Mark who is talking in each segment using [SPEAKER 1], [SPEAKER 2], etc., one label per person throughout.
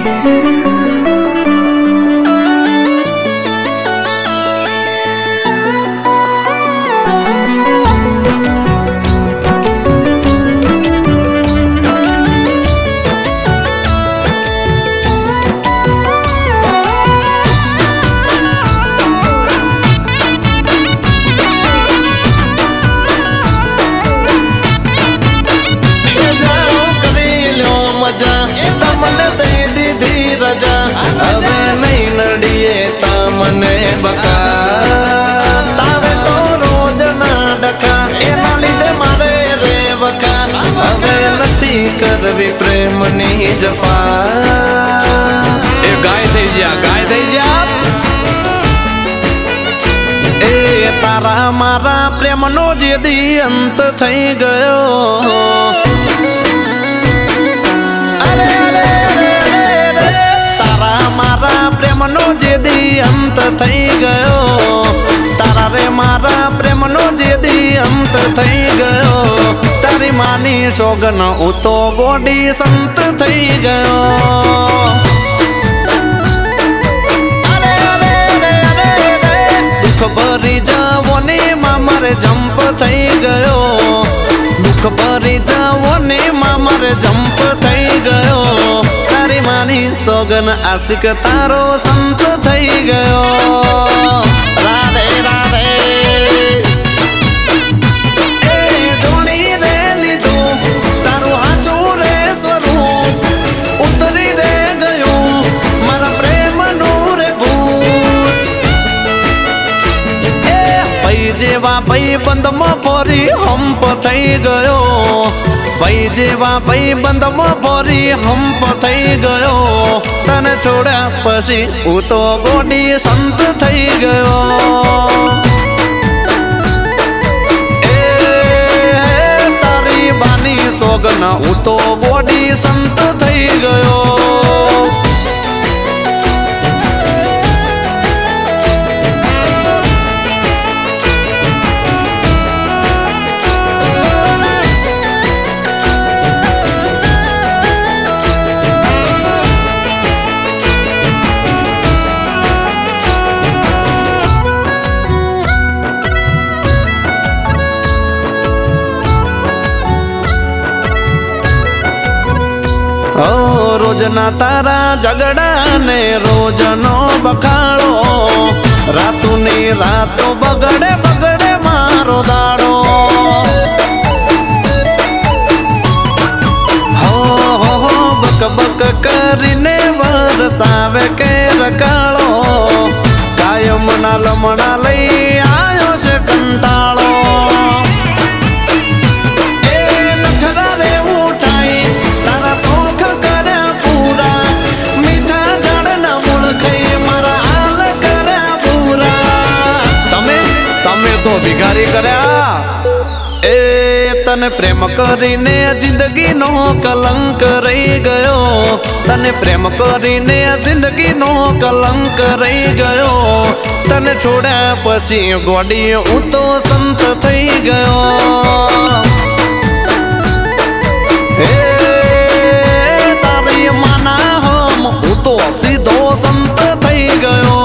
[SPEAKER 1] હવે નહીં નડીએ તમને બકા તારે તો રોજ ના ડકા એના લીધે મારે રે વકા હવે નથી કરવી પ્રેમની જફા એ ગાય થઈ જા એ તારા મારા પ્રેમનો જે દી અંત થઈ ગયો મારા પ્રેમનો જે દી અંત થઈ ગયો તારા રે મારા પ્રેમનો જે દી અંત થઈ ગયો તારી માની સોગન હું તો ગોડી સંત થઈ ગયો દુઃખ ભરી જવોની માં મારે જંપ થઈ ગયો દુઃખ ભરી જવોની માં મારે જંપ થઈ ગયો તારી માની સોગન આશિક તારો સંત થઈ ગયો રાધે રાધે એ જોણી રે લીધું તારું હાચું રે સ્વરૂપ ઉતરી રે ગયું મારા પ્રેમનું રે ભૂત એ ભાઈ જેવા ભાઈ બંધમાં ફરી હંપ થઈ ગયો ભાઈ જેવા ભાઈ બંધમાં ફરી હંપ થઈ ગયો તને છોડ્યા પછી હું તો ગોડી સંત થઈ ગયો એ તારી બાની સોગન હું તો ગોડી સંત થઈ ગયો રોજના તારા ઝઘડા ને રોજનો બખાડો રાતુની રાતો બગડે બગડે મારો દાડો હો બક બક કરીને વરસાવે કે રકાળો કાયમ ના લમણા લઈ આવ્યો છે કંટાળો ભિખારી કર્યા એ તને પ્રેમ કરીને જિંદગીનો કલંક રહી ગયો તને પ્રેમ કરીને જિંદગીનો કલંક રહી ગયો તને છોડ્યા પછી ગોડી હું તો સંત થઈ ગયો એ તારી માના હમ હું તો સીધો સંત થઈ ગયો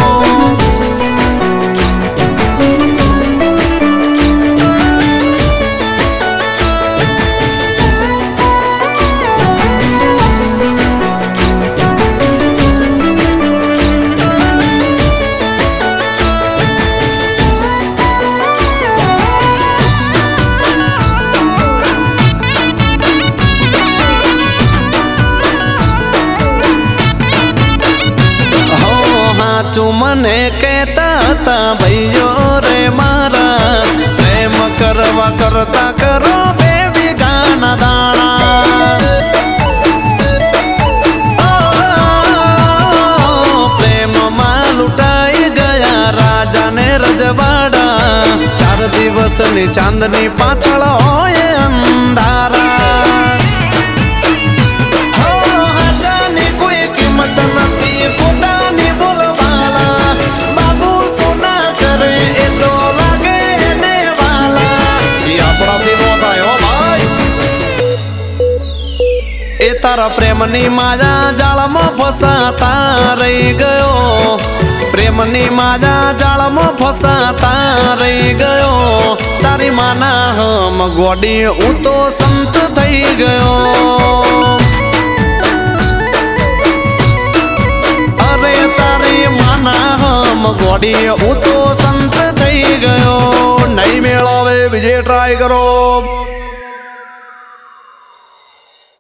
[SPEAKER 1] મને કહેતા હતા ભાઈઓ રે મારા પ્રેમ કરવા કરતા કરો બે વીઘાના દાણા પ્રેમમાં લૂંટાઈ ગયા રાજાને રજવાડા 4 દિવસની ચાંદની પાછળ હોય અંધારા હાચાની કોઈ કિંમત નથી ખોટાની બોલવાળા બાબુ સોના કરે એ તો લાગે ને વાલા એ આપણાથી નો થાય હો ભાઈ એ તારા પ્રેમની માજા જાળમાં ફસાતા રહી ગયો, પ્રેમની માજા જાળમાં ફસાતા રહી ગયો, તારી માના હમ ગોડી હું તો સંત થઈ ગયો, અરે તારી માના હમ ગોડી હું તો સંત થઈ ગયો, નહીં મેળવે બીજે ટ્રાય કરો।